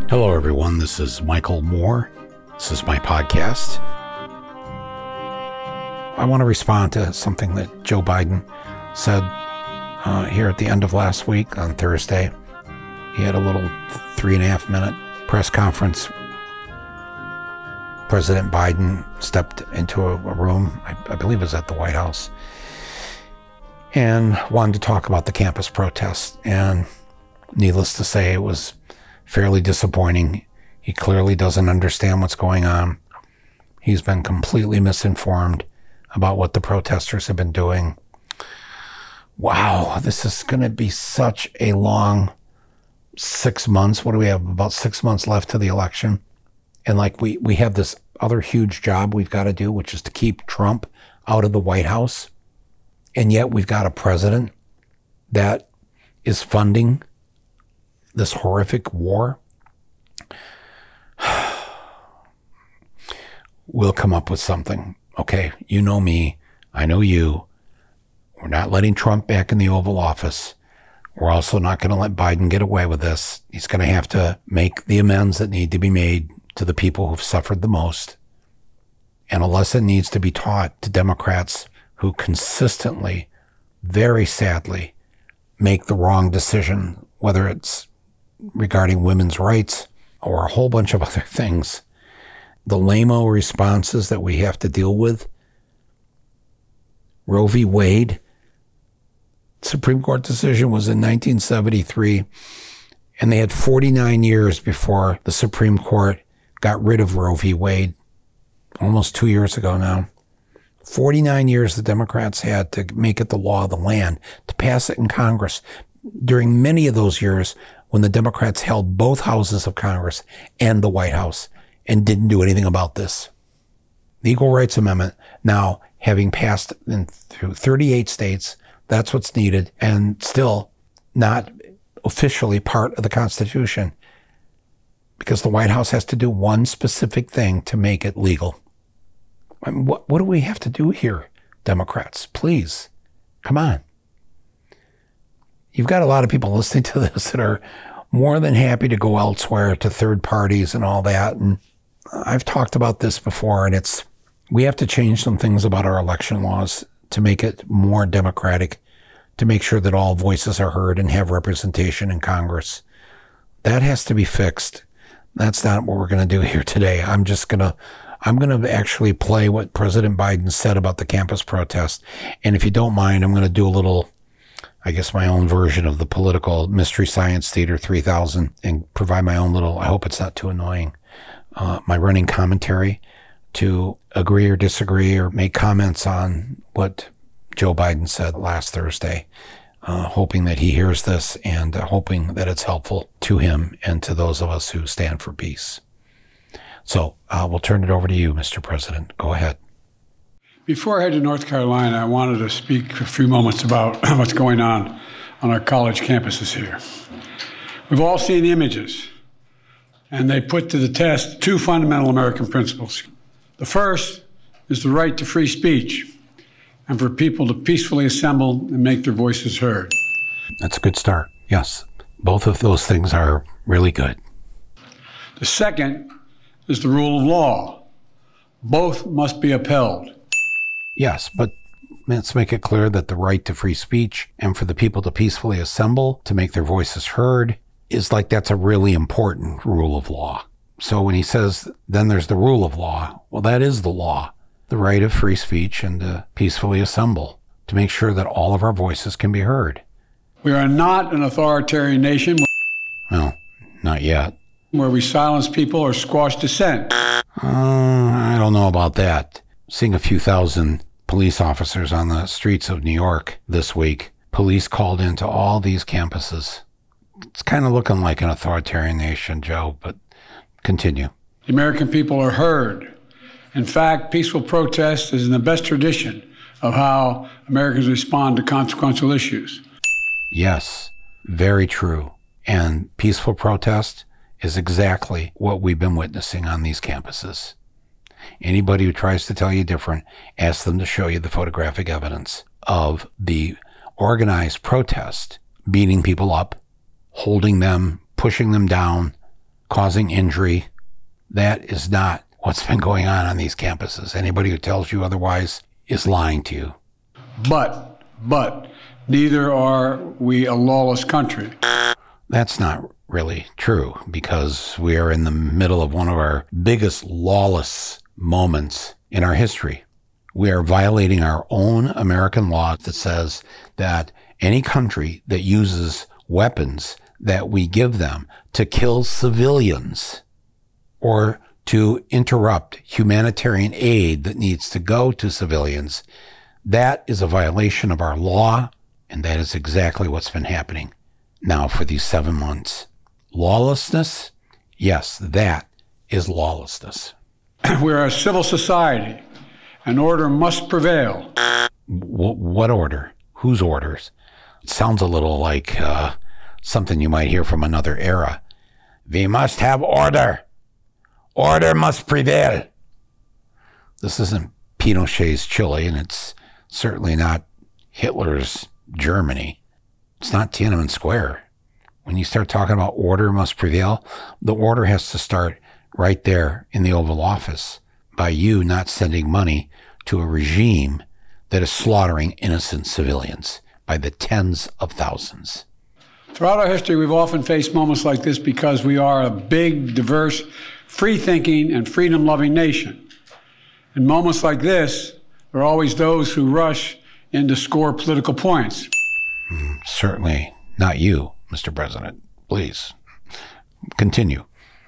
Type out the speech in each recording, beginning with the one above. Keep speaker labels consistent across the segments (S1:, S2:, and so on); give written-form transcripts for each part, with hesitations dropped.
S1: Hello, everyone. This is Michael Moore. This is my podcast. I want to respond to something that Joe Biden said here at the end of last week on Thursday. He had a little 3.5-minute press conference. President Biden stepped into a room, I believe it was at the White House, and wanted to talk about the campus protests. And needless to say, it was fairly disappointing. He clearly doesn't understand what's going on. He's been completely misinformed about what the protesters have been doing. Wow, this is going to be such a long 6 months. What do we have? About 6 months left to the election. And we have this other huge job we've got to do, which is to keep Trump out of the White House. And yet we've got a president that is funding this horrific war. We'll come up with something. Okay, you know me. I know you. We're not letting Trump back in the Oval Office. We're also not going to let Biden get away with this. He's going to have to make the amends that need to be made to the people who've suffered the most. And a lesson needs to be taught to Democrats who consistently, very sadly, make the wrong decision, whether it's regarding women's rights or a whole bunch of other things. The lame-o responses that we have to deal with. Roe v. Wade, Supreme Court decision was in 1973, and they had 49 years before the Supreme Court got rid of Roe v. Wade, almost 2 years ago now. 49 years the Democrats had to make it the law of the land, to pass it in Congress. During many of those years, when the Democrats held both houses of Congress and the White House and didn't do anything about this. The Equal Rights Amendment, now having passed through 38 states, that's what's needed, and still not officially part of the Constitution, because the White House has to do one specific thing to make it legal. I mean, what do we have to do here, Democrats? Please, come on. You've got a lot of people listening to this that are more than happy to go elsewhere to third parties and all that. And I've talked about this before, and we have to change some things about our election laws to make it more democratic, to make sure that all voices are heard and have representation in Congress. That has to be fixed. That's not what we're going to do here today. I'm going to actually play what President Biden said about the campus protest. And if you don't mind, I'm going to do a little, I guess, my own version of the political Mystery Science Theater 3000 and provide my own little, I hope it's not too annoying, my running commentary to agree or disagree or make comments on what Joe Biden said last Thursday, hoping that he hears this and hoping that it's helpful to him and to those of us who stand for peace. So we'll turn it over to you, Mr. President. Go ahead.
S2: Before I head to North Carolina, I wanted to speak for a few moments about what's going on our college campuses here. We've all seen the images, and they put to the test two fundamental American principles. The first is the right to free speech and for people to peacefully assemble and make their voices heard.
S1: That's a good start. Yes, both of those things are really good.
S2: The second is the rule of law. Both must be upheld.
S1: Yes, but let's make it clear that the right to free speech and for the people to peacefully assemble, to make their voices heard, that's a really important rule of law. So when he says, then there's the rule of law, well, that is the law. The right of free speech and to peacefully assemble, to make sure that all of our voices can be heard.
S2: We are not an authoritarian nation.
S1: Well, not yet.
S2: Where we silence people or squash dissent.
S1: I don't know about that. Seeing a few thousand police officers on the streets of New York this week, police called into all these campuses. It's kind of looking like an authoritarian nation, Joe, but continue.
S2: The American people are heard. In fact, peaceful protest is in the best tradition of how Americans respond to consequential issues.
S1: Yes, very true. And peaceful protest is exactly what we've been witnessing on these campuses. Anybody who tries to tell you different, ask them to show you the photographic evidence of the organized protest, beating people up, holding them, pushing them down, causing injury. That is not what's been going on these campuses. Anybody who tells you otherwise is lying to you.
S2: But neither are we a lawless country.
S1: That's not really true, because we are in the middle of one of our biggest lawless moments in our history. We are violating our own American law that says that any country that uses weapons that we give them to kill civilians or to interrupt humanitarian aid that needs to go to civilians, that is a violation of our law, and that is exactly what's been happening now for these 7 months. Lawlessness? Yes, that is lawlessness.
S2: We're a civil society. An order must prevail.
S1: What order? Whose orders? It sounds a little like something you might hear from another era. We must have order. Order must prevail. This isn't Pinochet's Chile, and it's certainly not Hitler's Germany. It's not Tiananmen Square. When you start talking about order must prevail, the order has to start right there in the Oval Office by you not sending money to a regime that is slaughtering innocent civilians by the tens of thousands.
S2: Throughout our history, we've often faced moments like this because we are a big, diverse, free-thinking, and freedom-loving nation. In moments like this, there are always those who rush in to score political points.
S1: Certainly not you, Mr. President. Please, continue.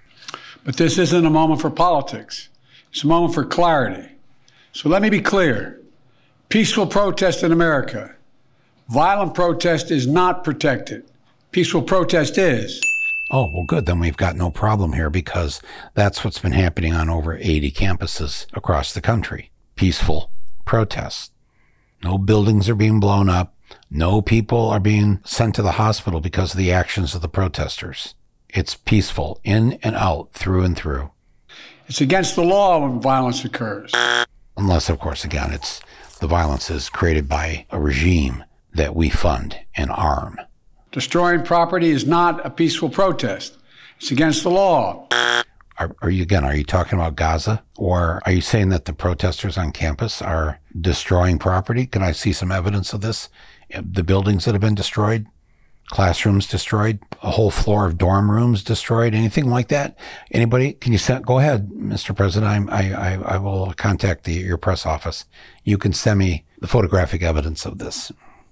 S2: But this isn't a moment for politics. It's a moment for clarity. So let me be clear. Peaceful protest in America. Violent protest is not protected. Peaceful protest is.
S1: Oh, well, good. Then we've got no problem here, because that's what's been happening on over 80 campuses across the country. Peaceful protests. No buildings are being blown up. No people are being sent to the hospital because of the actions of the protesters. It's peaceful, in and out, through and through.
S2: It's against the law when violence occurs.
S1: Unless, of course, again, it's the violence is created by a regime that we fund and arm.
S2: Destroying property is not a peaceful protest. It's against the law.
S1: Are you talking about Gaza? Or are you saying that the protesters on campus are destroying property? Can I see some evidence of this? The buildings that have been destroyed? Classrooms destroyed? A whole floor of dorm rooms destroyed? Anything like that? Anybody? Can you send? Go ahead, Mr. President. I will contact your press office. You can send me the photographic evidence of this.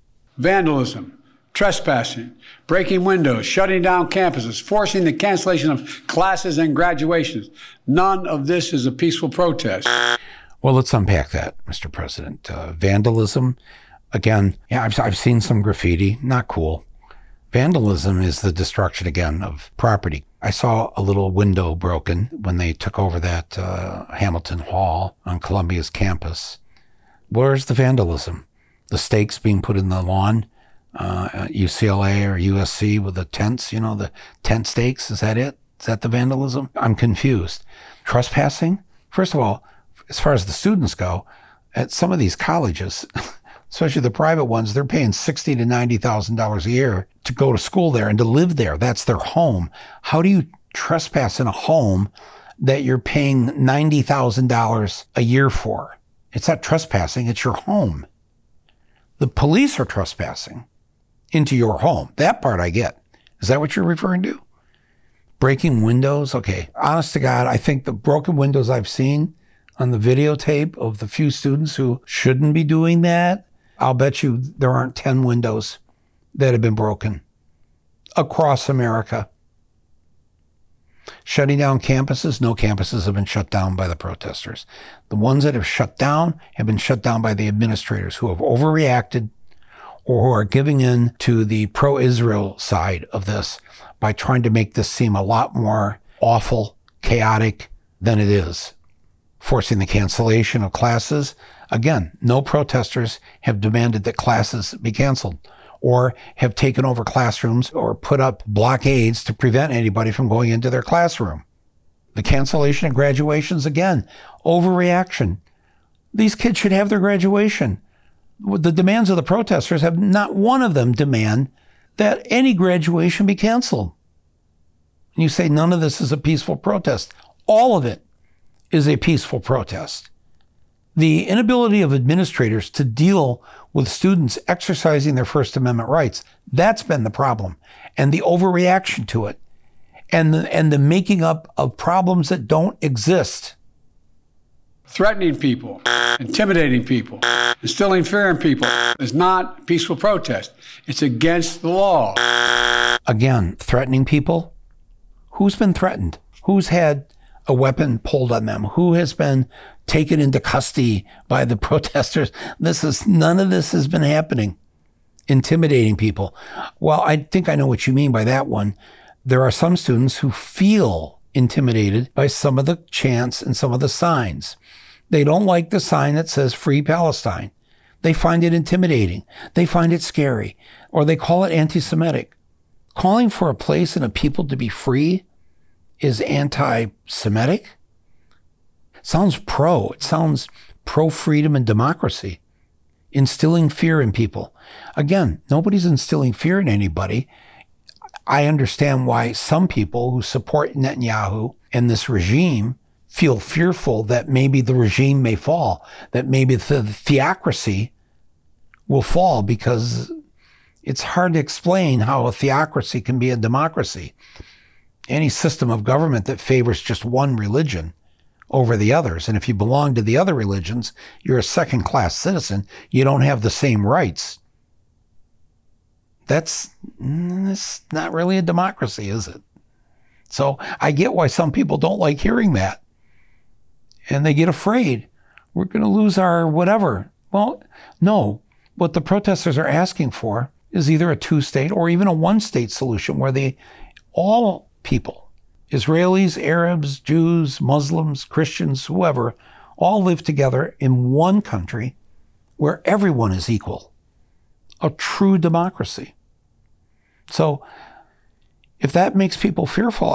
S2: Vandalism, trespassing, breaking windows, shutting down campuses, forcing the cancellation of classes and graduations. None of this is a peaceful protest.
S1: Well, let's unpack that, Mr. President. Vandalism, again, yeah, I've seen some graffiti. Not cool. Vandalism is the destruction, again, of property. I saw a little window broken when they took over that Hamilton Hall on Columbia's campus. Where's the vandalism? The stakes being put in the lawn at UCLA or USC with the tents, the tent stakes. Is that it? Is that the vandalism? I'm confused. Trespassing? First of all, as far as the students go, at some of these colleges, especially the private ones, they're paying $60,000 to $90,000 a year to go to school there and to live there. That's their home. How do you trespass in a home that you're paying $90,000 a year for? It's not trespassing. It's your home. The police are trespassing into your home. That part I get. Is that what you're referring to? Breaking windows? Okay. Honest to God, I think the broken windows I've seen on the videotape of the few students who shouldn't be doing that, I'll bet you there aren't 10 windows that have been broken across America. Shutting down campuses? No campuses have been shut down by the protesters. The ones that have shut down have been shut down by the administrators who have overreacted or who are giving in to the pro-Israel side of this by trying to make this seem a lot more awful, chaotic than it is. Forcing the cancellation of classes. Again, no protesters have demanded that classes be canceled or have taken over classrooms or put up blockades to prevent anybody from going into their classroom. The cancellation of graduations, again, overreaction. These kids should have their graduation. The demands of the protesters have not one of them demand that any graduation be canceled. And you say none of this is a peaceful protest. All of it is a peaceful protest. The inability of administrators to deal with students exercising their First Amendment rights, that's been the problem. And the overreaction to it. And the making up of problems that don't exist.
S2: Threatening people, intimidating people, instilling fear in people is not peaceful protest. It's against the law.
S1: Again, threatening people. Who's been threatened? Who's had a weapon pulled on them? Who has been taken into custody by the protesters? None of this has been happening. Intimidating people. Well, I think I know what you mean by that one. There are some students who feel intimidated by some of the chants and some of the signs. They don't like the sign that says Free Palestine. They find it intimidating. They find it scary. Or they call it anti-Semitic. Calling for a place and a people to be free is anti-Semitic? It sounds pro-freedom and democracy. Instilling fear in people. Again, nobody's instilling fear in anybody. I understand why some people who support Netanyahu and this regime feel fearful that maybe the regime may fall, that maybe the theocracy will fall, because it's hard to explain how a theocracy can be a democracy. Any system of government that favors just one religion over the others. And if you belong to the other religions, you're a second-class citizen. You don't have the same rights. That's not really a democracy, is it? So I get why some people don't like hearing that. And they get afraid. We're going to lose our whatever. Well, no. What the protesters are asking for is either a two-state or even a one-state solution where all people, Israelis, Arabs, Jews, Muslims, Christians, whoever, all live together in one country where everyone is equal. A true democracy. So if that makes people fearful,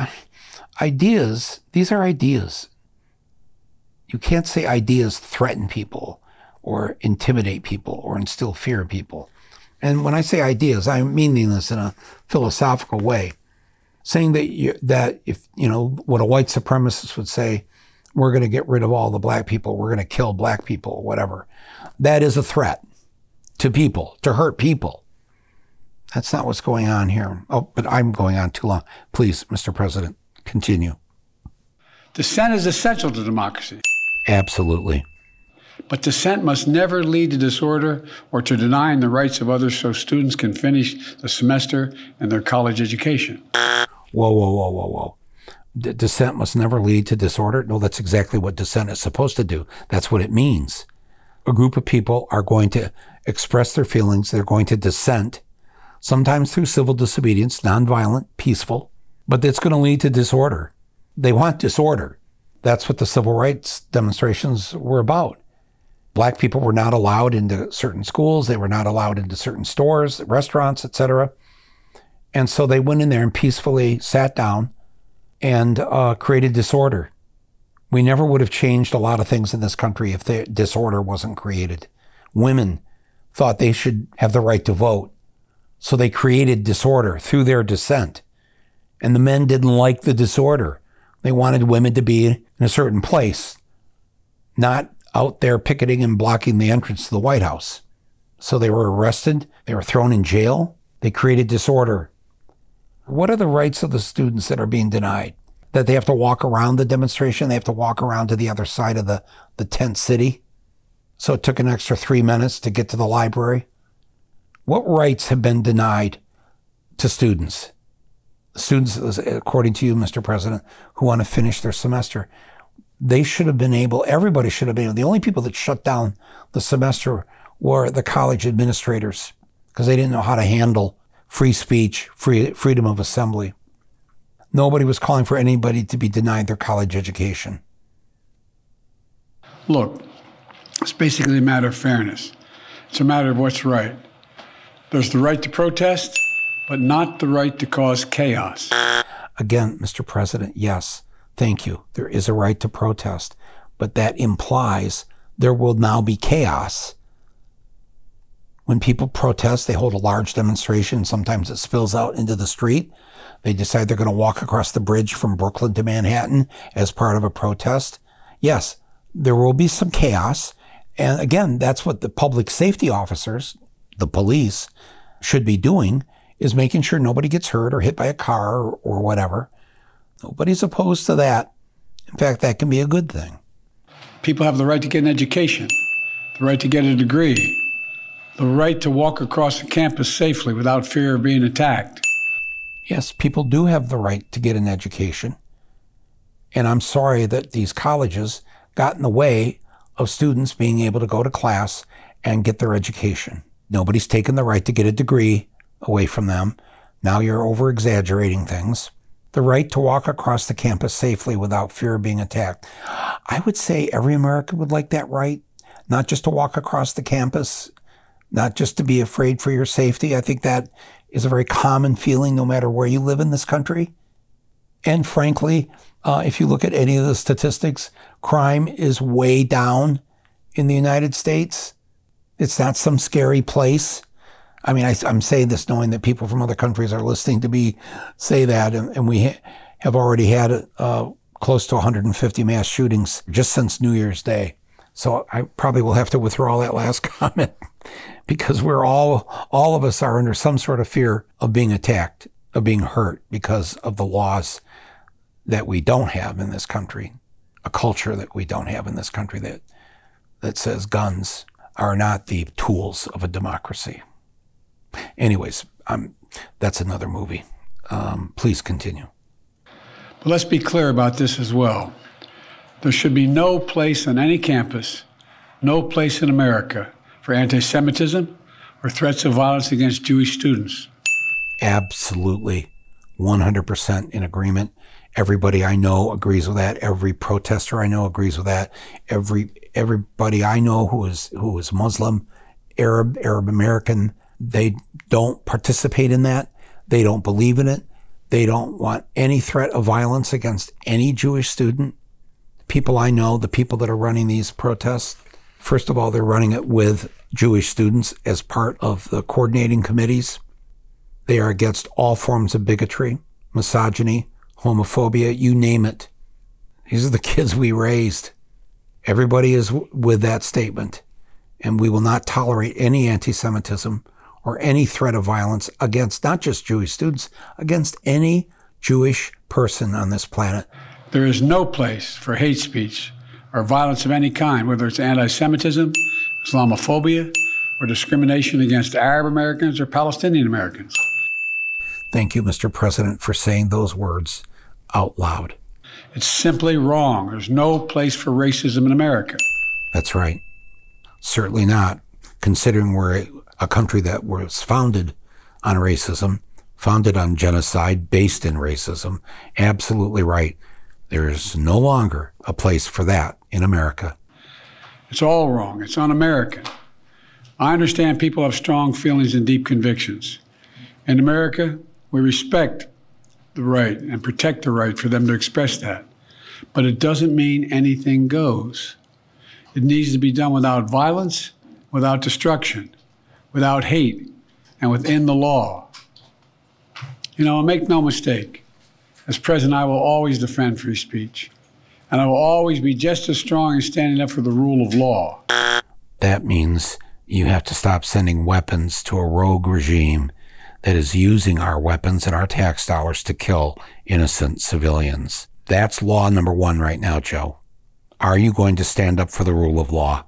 S1: these are ideas. You can't say ideas threaten people or intimidate people or instill fear in people. And when I say ideas, I'm meaning this in a philosophical way. Saying that if, what a white supremacist would say, we're going to get rid of all the black people, we're going to kill black people, or whatever. That is a threat to people, to hurt people. That's not what's going on here. Oh, but I'm going on too long. Please, Mr. President, continue.
S2: Dissent is essential to democracy.
S1: Absolutely.
S2: But dissent must never lead to disorder or to denying the rights of others so students can finish the semester and their college education.
S1: Whoa. Dissent must never lead to disorder? No, that's exactly what dissent is supposed to do. That's what it means. A group of people are going to express their feelings. They're going to dissent, sometimes through civil disobedience, nonviolent, peaceful, but it's going to lead to disorder. They want disorder. That's what the civil rights demonstrations were about. Black people were not allowed into certain schools. They were not allowed into certain stores, restaurants, etc. And so they went in there and peacefully sat down and created disorder. We never would have changed a lot of things in this country if the disorder wasn't created. Women thought they should have the right to vote. So they created disorder through their dissent. And the men didn't like the disorder. They wanted women to be in a certain place, not out there picketing and blocking the entrance to the White House. So they were arrested. They were thrown in jail. They created disorder. What are the rights of the students that are being denied? That they have to walk around the demonstration? They have to walk around to the other side of the tent city? So it took an extra 3 minutes to get to the library? What rights have been denied to students? Students, according to you, Mr. President, who want to finish their semester, they should have been able, everybody should have been able. The only people that shut down the semester were the college administrators because they didn't know how to handle free speech, freedom of assembly. Nobody was calling for anybody to be denied their college education.
S2: Look, it's basically a matter of fairness. It's a matter of what's right. There's the right to protest, but not the right to cause chaos.
S1: Again, Mr. President, yes, thank you. There is a right to protest, but that implies there will now be chaos When people protest, they hold a large demonstration. Sometimes it spills out into the street. They decide they're going to walk across the bridge from Brooklyn to Manhattan as part of a protest. Yes, there will be some chaos. And again, that's what the public safety officers, the police, should be doing, is making sure nobody gets hurt or hit by a car or whatever. Nobody's opposed to that. In fact, that can be a good thing.
S2: People have the right to get an education, the right to get a degree, the right to walk across the campus safely without fear of being attacked.
S1: Yes, people do have the right to get an education. And I'm sorry that these colleges got in the way of students being able to go to class and get their education. Nobody's taken the right to get a degree away from them. Now you're over-exaggerating things. The right to walk across the campus safely without fear of being attacked. I would say every American would like that right, not just to walk across the campus, not just to be afraid for your safety. I think that is a very common feeling no matter where you live in this country. And frankly, if you look at any of the statistics, crime is way down in the United States. It's not some scary place. I mean, I'm saying this knowing that people from other countries are listening to me say that, and we have already had close to 150 mass shootings just since New Year's Day. So I probably will have to withdraw that last comment because we're all of us are under some sort of fear of being attacked, of being hurt because of the laws that we don't have in this country, a culture that we don't have in this country that says guns are not the tools of a democracy. Anyways, that's another movie. Please continue.
S2: But let's be clear about this as well. There should be no place on any campus, no place in America for anti-Semitism or threats of violence against Jewish students.
S1: Absolutely, 100% in agreement. Everybody I know agrees with that. Every protester I know agrees with that. Everybody I know who is Muslim, Arab American, they don't participate in that. They don't believe in it. They don't want any threat of violence against any Jewish student. People I know, the people that are running these protests, first of all, they're running it with Jewish students as part of the coordinating committees. They are against all forms of bigotry, misogyny, homophobia, you name it. These are the kids we raised. Everybody is with that statement. And we will not tolerate any anti-Semitism or any threat of violence against not just Jewish students, against any Jewish person on this planet.
S2: There is no place for hate speech or violence of any kind, whether it's anti-Semitism, Islamophobia, or discrimination against Arab Americans or Palestinian Americans.
S1: Thank you, Mr. President, for saying those words out loud.
S2: It's simply wrong. There's no place for racism in America.
S1: That's right. Certainly not, considering we're a country that was founded on racism, founded on genocide, based in racism. Absolutely right. There is no longer a place for that in America.
S2: It's all wrong. It's un-American. I understand people have strong feelings and deep convictions. In America, we respect the right and protect the right for them to express that. But it doesn't mean anything goes. It needs to be done without violence, without destruction, without hate, and within the law. You know, make no mistake, as president, I will always defend free speech. And I will always be just as strong in standing up for the rule of law.
S1: That means you have to stop sending weapons to a rogue regime that is using our weapons and our tax dollars to kill innocent civilians. That's law number one right now, Joe. Are you going to stand up for the rule of law?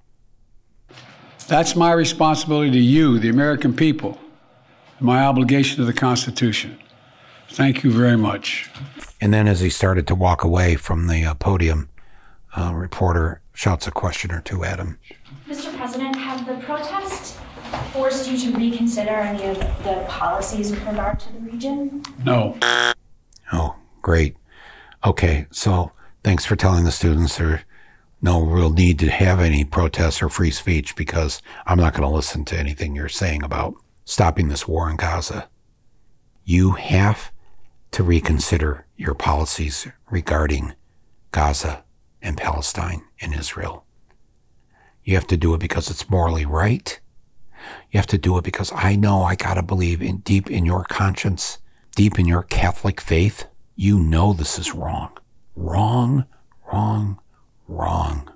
S2: That's my responsibility to you, the American people, and my obligation to the Constitution. Thank you very much.
S1: And then as he started to walk away from the podium, reporter shouts a question or two at him.
S3: Mr. President, have the protests forced you to reconsider any of the policies with regard to the region?
S2: No.
S1: Oh, great. Okay, so thanks for telling the students there's no real need to have any protests or free speech because I'm not going to listen to anything you're saying about stopping this war in Gaza. You have to reconsider your policies regarding Gaza and Palestine and Israel. You have to do it because it's morally right, You have to do it because I know I got to believe in deep in your conscience, deep in your Catholic faith, you know this is wrong. Wrong, wrong, wrong.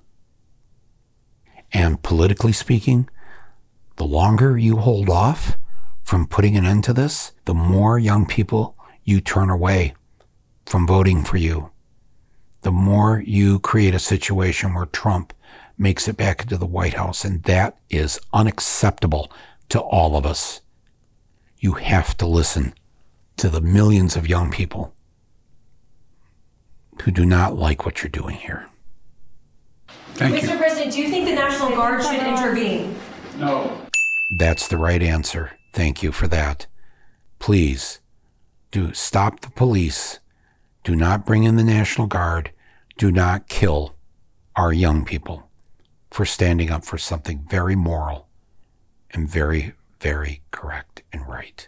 S1: And politically speaking, the longer you hold off from putting an end to this, the more young people you turn away from voting for you. The more you create a situation where Trump makes it back into the White House, and that is unacceptable to all of us. You have to listen to the millions of young people who do not like what you're doing here.
S2: Thank you.
S4: Mr. President, do you think the National Guard should intervene?
S2: No.
S1: That's the right answer. Thank you for that. Please, do stop the police. Do not bring in the National Guard. Do not kill our young people for standing up for something very moral and very, very correct and right.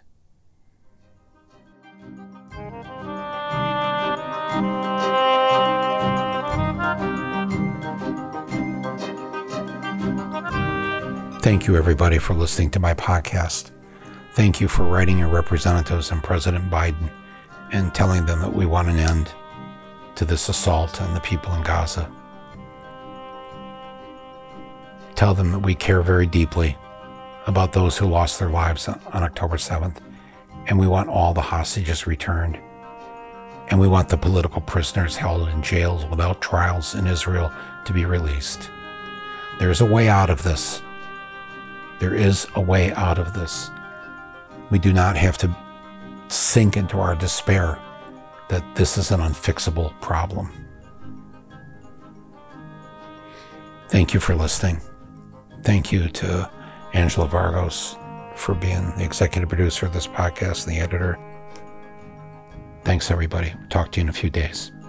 S1: Thank you, everybody, for listening to my podcast. Thank you for writing your representatives and President Biden and telling them that we want an end to this assault on the people in Gaza. Tell them that we care very deeply about those who lost their lives on October 7th, and we want all the hostages returned, and we want the political prisoners held in jails without trials in Israel to be released. There's a way out of this. There is a way out of this. We do not have to sink into our despair that this is an unfixable problem. Thank you for listening. Thank you to Angela Vargos for being the executive producer of this podcast and the editor. Thanks, everybody. Talk to you in a few days.